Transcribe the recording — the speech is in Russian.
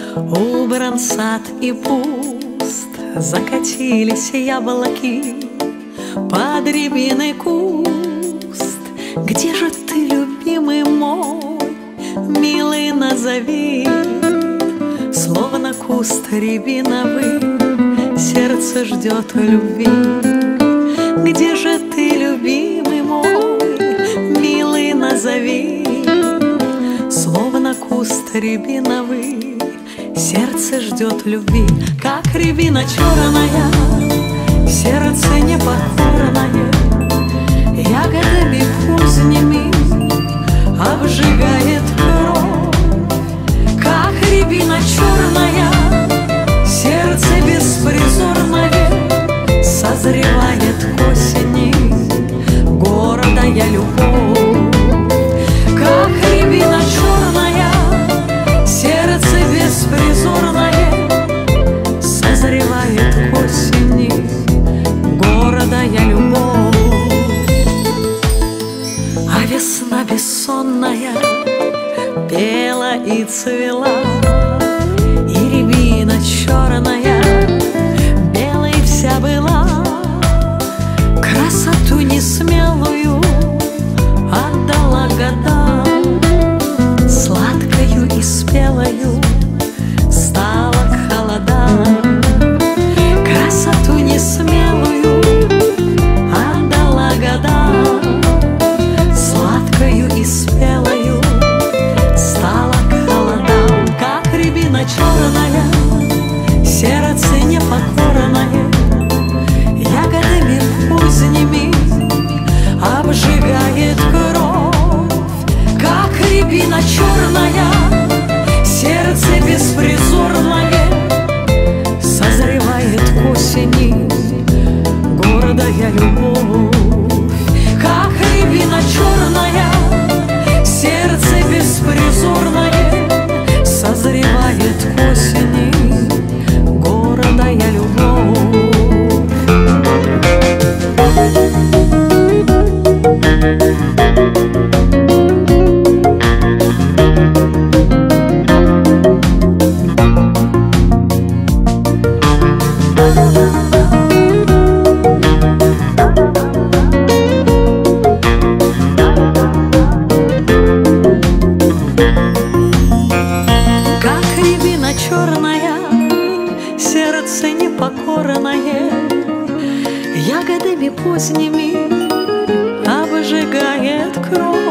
Убран сад и пуст, закатились яблоки под рябиной куст. Где же ты, любимый мой, милый, назови? Словно куст рябиновый, сердце ждет любви. Где же ты, любимый мой, милый, назови? Словно куст рябиновый, сердце ждет любви. Как рябина черная, сердце непокорное, ягодами поздними обжигает кровь. Как рябина черная, сердце беспризорное созревает к осени гордая любовь. Как рябина черная, сердце беспризорное созревает к осени гордая любовь. А весна бессонная пела и цвела, и рябина черная белой вся была. Красоту несмелую отдала годам, сладкою и спелою стала к холодам. Красоту несмелую отдала годам, сладкою и спелою стала к холодам. Как рябина черная, сердце непокорное, ягодами поздними обжигает кровь. Как рябина черная, сердце беспризорное созревает к осени гордая любовь. Как рябина черная, сердце беспризорное созревает к осени гордая любовь. Как рябина черная, сердце непокорное, ягодами поздними обжигает кровь.